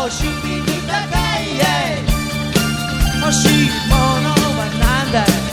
趣味に高い欲しいものはなんだい